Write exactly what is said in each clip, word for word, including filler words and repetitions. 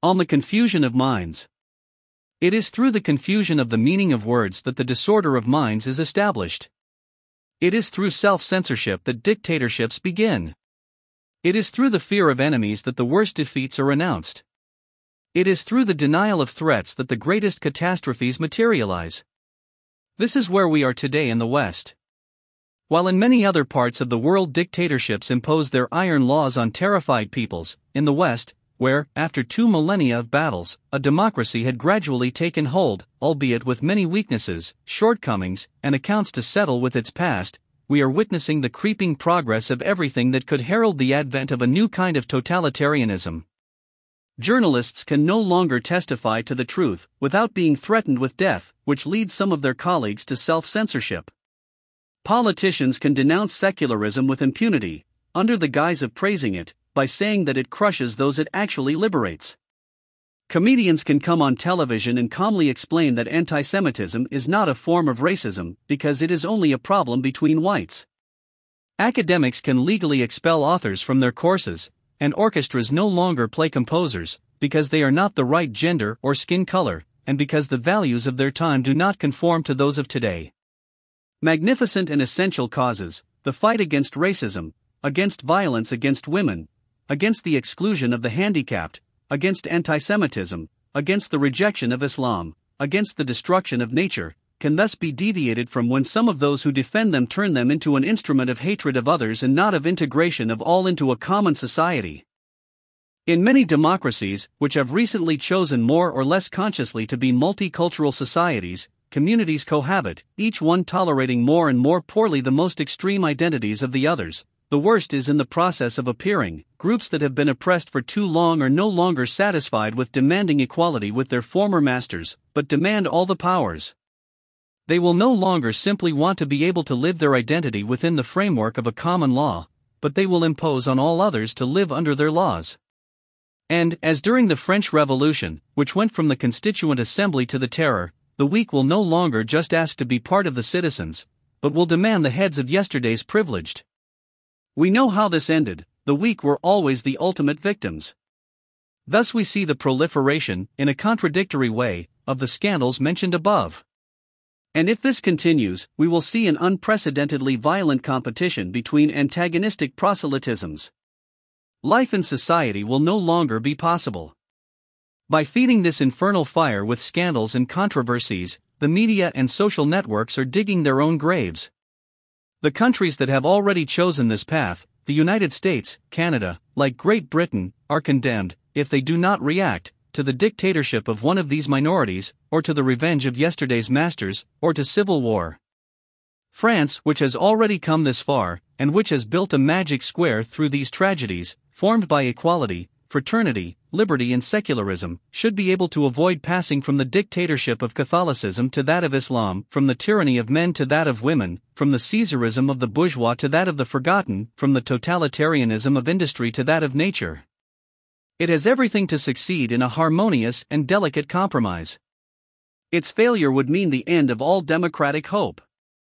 On the confusion of minds. It is through the confusion of the meaning of words that the disorder of minds is established. It is through self-censorship that dictatorships begin. It is through the fear of enemies that the worst defeats are announced. It is through the denial of threats that the greatest catastrophes materialize. This is where we are today in the West. While in many other parts of the world dictatorships impose their iron laws on terrified peoples, in the West, where, after two millennia of battles, a democracy had gradually taken hold, albeit with many weaknesses, shortcomings, and accounts to settle with its past, we are witnessing the creeping progress of everything that could herald the advent of a new kind of totalitarianism. Journalists can no longer testify to the truth without being threatened with death, which leads some of their colleagues to self-censorship. Politicians can denounce secularism with impunity, under the guise of praising it, by saying that it crushes those it actually liberates. Comedians can come on television and calmly explain that anti-Semitism is not a form of racism because it is only a problem between whites. Academics can legally expel authors from their courses, and orchestras no longer play composers because they are not the right gender or skin color, and because the values of their time do not conform to those of today. Magnificent and essential causes, the fight against racism, against violence against women, against the exclusion of the handicapped, against anti-Semitism, against the rejection of Islam, against the destruction of nature, can thus be deviated from when some of those who defend them turn them into an instrument of hatred of others and not of integration of all into a common society. In many democracies, which have recently chosen more or less consciously to be multicultural societies, communities cohabit, each one tolerating more and more poorly the most extreme identities of the others. The worst is in the process of appearing. Groups that have been oppressed for too long are no longer satisfied with demanding equality with their former masters, but demand all the powers. They will no longer simply want to be able to live their identity within the framework of a common law, but they will impose on all others to live under their laws. And, as during the French Revolution, which went from the Constituent Assembly to the Terror, the weak will no longer just ask to be part of the citizens, but will demand the heads of yesterday's privileged. We know how this ended. The weak were always the ultimate victims. Thus we see the proliferation, in a contradictory way, of the scandals mentioned above. And if this continues, we will see an unprecedentedly violent competition between antagonistic proselytisms. Life in society will no longer be possible. By feeding this infernal fire with scandals and controversies, the media and social networks are digging their own graves. The countries that have already chosen this path, the United States, Canada, like Great Britain, are condemned, if they do not react, to the dictatorship of one of these minorities, or to the revenge of yesterday's masters, or to civil war. France, which has already come this far, and which has built a magic square through these tragedies, formed by equality, fraternity, liberty and secularism, should be able to avoid passing from the dictatorship of Catholicism to that of Islam, from the tyranny of men to that of women, from the Caesarism of the bourgeois to that of the forgotten, from the totalitarianism of industry to that of nature. It has everything to succeed in a harmonious and delicate compromise. Its failure would mean the end of all democratic hope.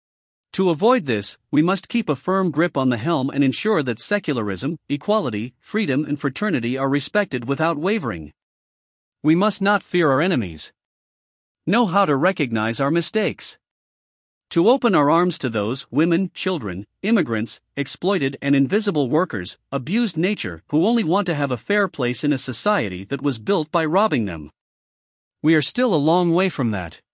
To avoid this, we must keep a firm grip on the helm and ensure that secularism, equality, freedom and fraternity are respected without wavering. We must not fear our enemies. Know how to recognize our mistakes. To open our arms to those women, children, immigrants, exploited and invisible workers, abused nature, who only want to have a fair place in a society that was built by robbing them. We are still a long way from that.